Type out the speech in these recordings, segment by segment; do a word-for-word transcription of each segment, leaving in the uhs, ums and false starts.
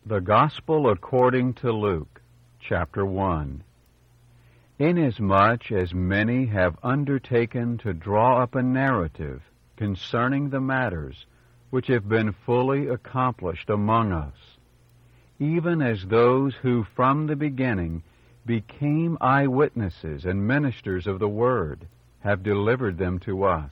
The Gospel according to Luke, chapter one. Inasmuch as many have undertaken to draw up a narrative concerning the matters which have been fully accomplished among us, even as those who from the beginning became eyewitnesses and ministers of the word have delivered them to us,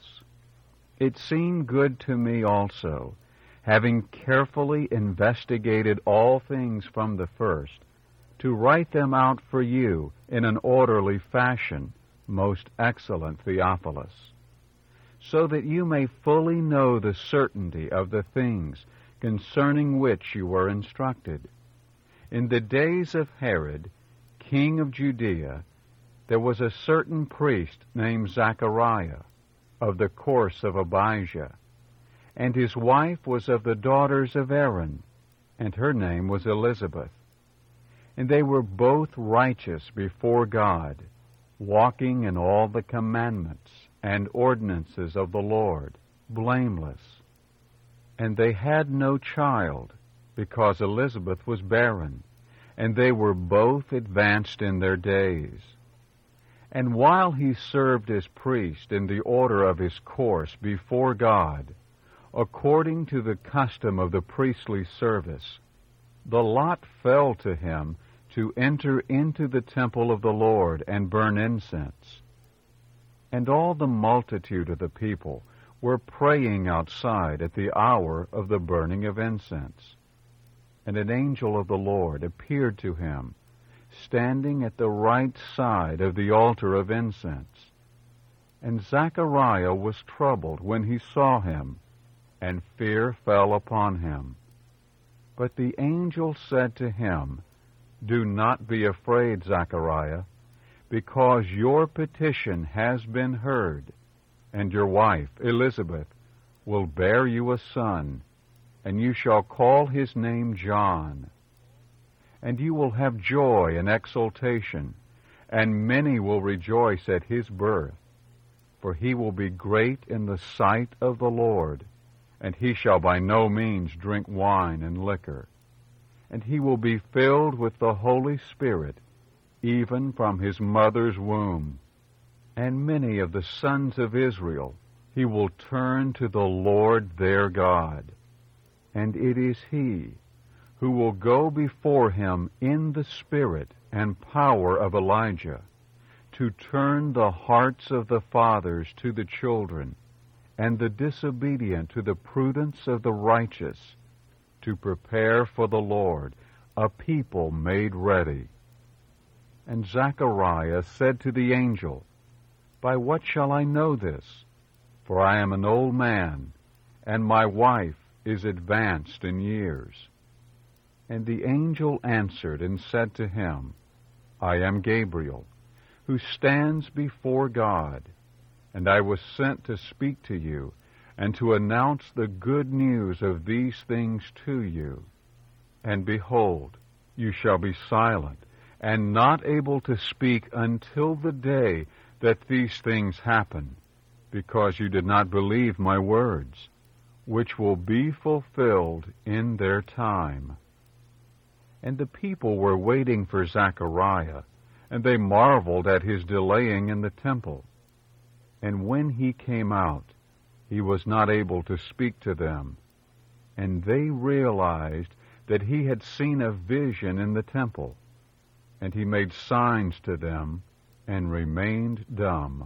it seemed good to me also, having carefully investigated all things from the first, to write them out for you in an orderly fashion, most excellent Theophilus, so that you may fully know the certainty of the things concerning which you were instructed. In the days of Herod, king of Judea, there was a certain priest named Zachariah, of the course of Abijah, and his wife was of the daughters of Aaron, and her name was Elizabeth. And they were both righteous before God, walking in all the commandments and ordinances of the Lord, blameless. And they had no child, because Elizabeth was barren, and they were both advanced in their days. And while he served as priest in the order of his course before God, according to the custom of the priestly service, the lot fell to him to enter into the temple of the Lord and burn incense. And all the multitude of the people were praying outside at the hour of the burning of incense. And an angel of the Lord appeared to him, standing at the right side of the altar of incense. And Zachariah was troubled when he saw him, and fear fell upon him. But the angel said to him, Do not be afraid, Zachariah, because your petition has been heard, and your wife, Elizabeth, will bear you a son, and you shall call his name John. And you will have joy and exultation, and many will rejoice at his birth, for he will be great in the sight of the Lord, and he shall by no means drink wine and liquor. And he will be filled with the Holy Spirit, even from his mother's womb. And many of the sons of Israel he will turn to the Lord their God. And it is he who will go before him in the spirit and power of Elijah, to turn the hearts of the fathers to the children, and the disobedient to the prudence of the righteous, to prepare for the Lord a people made ready. And Zachariah said to the angel, By what shall I know this? For I am an old man, and my wife is advanced in years. And the angel answered and said to him, I am Gabriel, who stands before God, and I was sent to speak to you and to announce the good news of these things to you. And behold, you shall be silent and not able to speak until the day that these things happen, because you did not believe my words, which will be fulfilled in their time. And the people were waiting for Zachariah, and they marveled at his delaying in the temple. And when he came out, he was not able to speak to them. And they realized that he had seen a vision in the temple. And he made signs to them and remained dumb.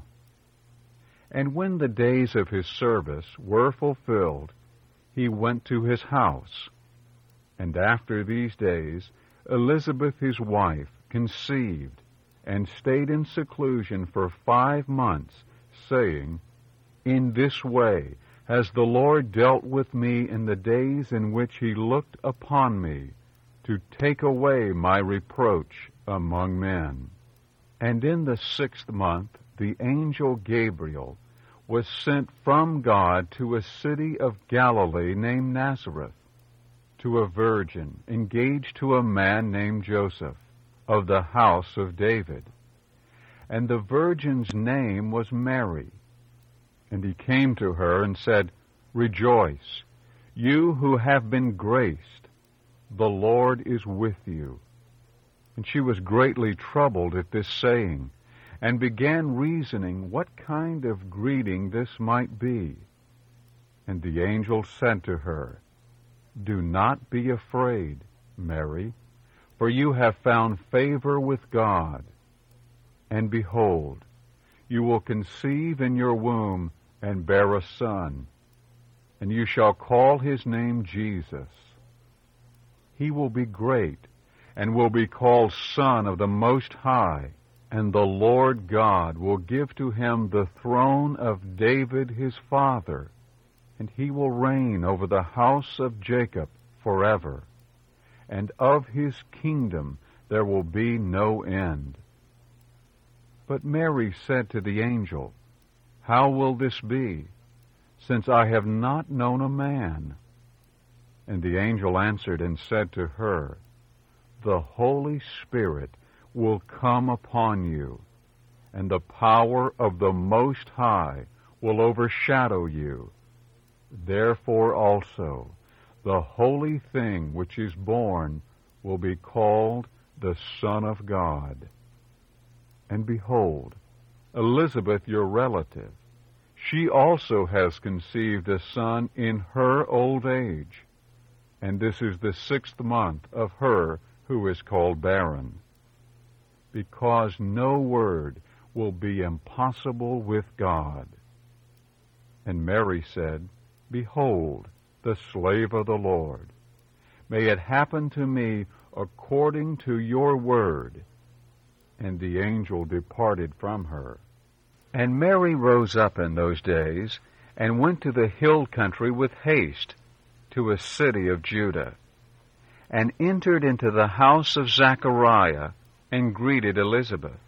And when the days of his service were fulfilled, he went to his house. And after these days, Elizabeth his wife conceived, and stayed in seclusion for five months, saying, In this way has the Lord dealt with me in the days in which he looked upon me, to take away my reproach among men. And in the sixth month the angel Gabriel was sent from God to a city of Galilee named Nazareth, to a virgin engaged to a man named Joseph, of the house of David. And the virgin's name was Mary. And he came to her and said, Rejoice, you who have been graced, the Lord is with you." And she was greatly troubled at this saying, and began reasoning what kind of greeting this might be. And the angel said to her, "Do not be afraid, Mary, for you have found favor with God. And behold, you will conceive in your womb and bear a son, and you shall call his name Jesus. He will be great, and will be called Son of the Most High, and the Lord God will give to him the throne of David his father, and he will reign over the house of Jacob forever, and of his kingdom there will be no end." But Mary said to the angel, "How will this be, since I have not known a man?" And the angel answered and said to her, "The Holy Spirit will come upon you, and the power of the Most High will overshadow you. Therefore also the holy thing which is born will be called the Son of God. And behold, Elizabeth, your relative, she also has conceived a son in her old age, and this is the sixth month of her who is called barren, because no word will be impossible with God." And Mary said, "Behold, the slave of the Lord. May it happen to me according to your word." And the angel departed from her. And Mary rose up in those days, and went to the hill country with haste, to a city of Judah, and entered into the house of Zachariah, and greeted Elizabeth.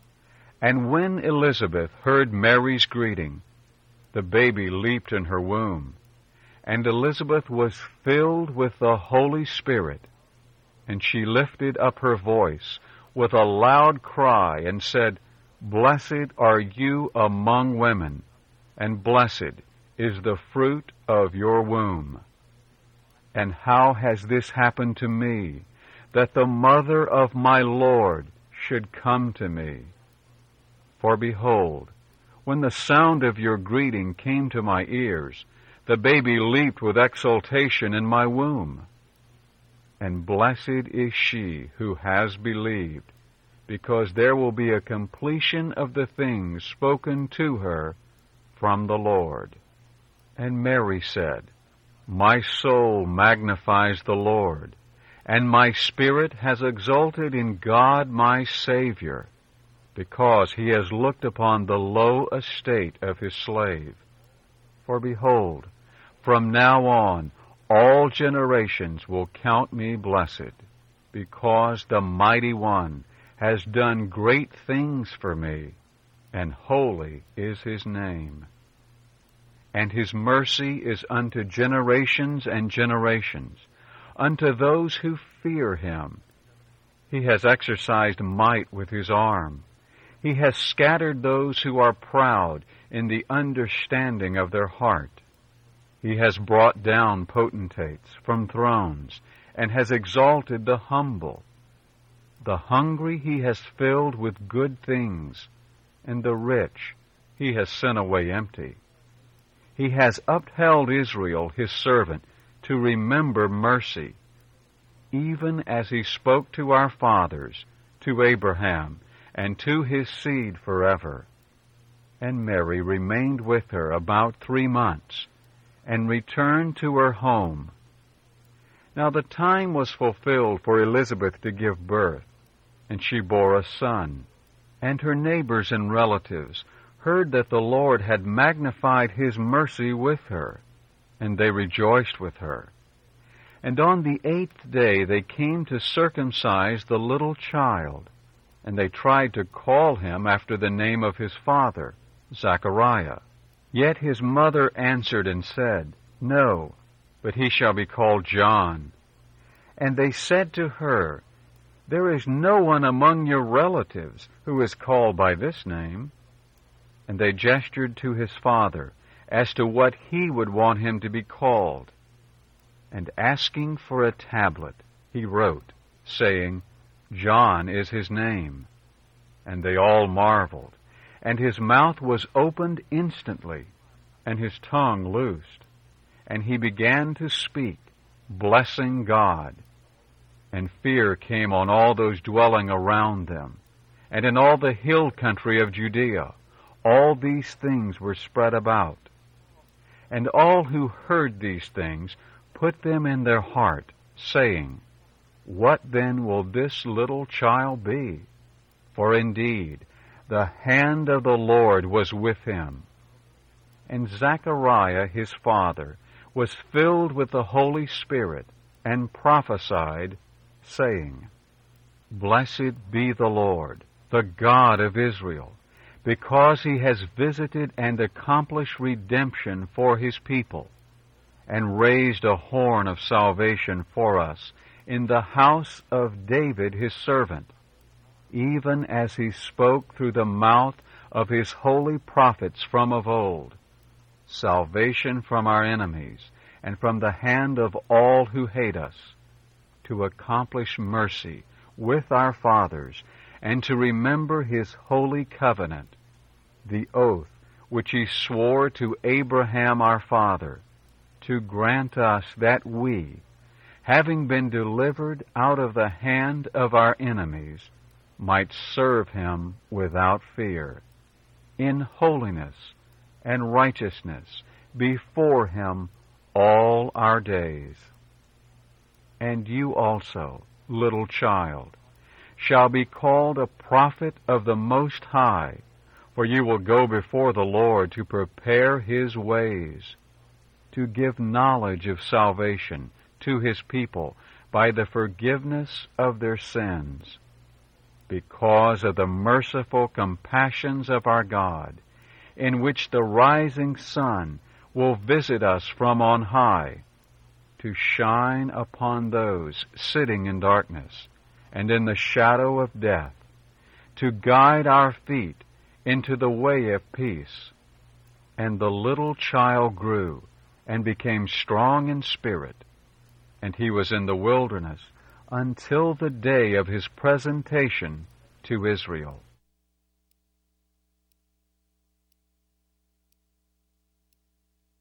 And when Elizabeth heard Mary's greeting, the baby leaped in her womb, and Elizabeth was filled with the Holy Spirit, and she lifted up her voice with a loud cry, and said, "Blessed are you among women, and blessed is the fruit of your womb. And how has this happened to me, that the mother of my Lord should come to me? For behold, when the sound of your greeting came to my ears, the baby leaped with exultation in my womb. And blessed is she who has believed, because there will be a completion of the things spoken to her from the Lord." And Mary said, "My soul magnifies the Lord, and my spirit has exulted in God my Savior, because he has looked upon the low estate of his slave. For behold, from now on all generations will count me blessed, because the Mighty One has done great things for me, and holy is his name. And his mercy is unto generations and generations, unto those who fear him. He has exercised might with his arm. He has scattered those who are proud in the understanding of their heart. He has brought down potentates from thrones, and has exalted the humble. The hungry he has filled with good things, and the rich he has sent away empty. He has upheld Israel his servant to remember mercy, even as he spoke to our fathers, to Abraham, and to his seed forever." And Mary remained with her about three months, and returned to her home. Now the time was fulfilled for Elizabeth to give birth, and she bore a son. And her neighbors and relatives heard that the Lord had magnified his mercy with her, and they rejoiced with her. And on the eighth day they came to circumcise the little child, and they tried to call him after the name of his father, Zachariah. Yet his mother answered and said, "No, but he shall be called John." And they said to her, "There is no one among your relatives who is called by this name." And they gestured to his father as to what he would want him to be called. And asking for a tablet, he wrote, saying, John is his name. And they all marveled. And his mouth was opened instantly, and his tongue loosed. And he began to speak, blessing God. And fear came on all those dwelling around them. And in all the hill country of Judea, all these things were spread about. And all who heard these things put them in their heart, saying, What then will this little child be? For indeed, the hand of the Lord was with him. And Zechariah his father was filled with the Holy Spirit, and prophesied, saying, Blessed be the Lord, the God of Israel, because he has visited and accomplished redemption for his people, and raised a horn of salvation for us in the house of David his servant, even as he spoke through the mouth of his holy prophets from of old, salvation from our enemies, and from the hand of all who hate us, to accomplish mercy with our fathers, and to remember his holy covenant, the oath which he swore to Abraham our father, to grant us that we, having been delivered out of the hand of our enemies, might serve him without fear, in holiness and righteousness before him all our days. And you also, little child, shall be called a prophet of the Most High, for you will go before the Lord to prepare his ways, to give knowledge of salvation to his people by the forgiveness of their sins, because of the merciful compassions of our God, in which the rising sun will visit us from on high, to shine upon those sitting in darkness and in the shadow of death, to guide our feet into the way of peace. And the little child grew and became strong in spirit, and he was in the wilderness until the day of his presentation to Israel.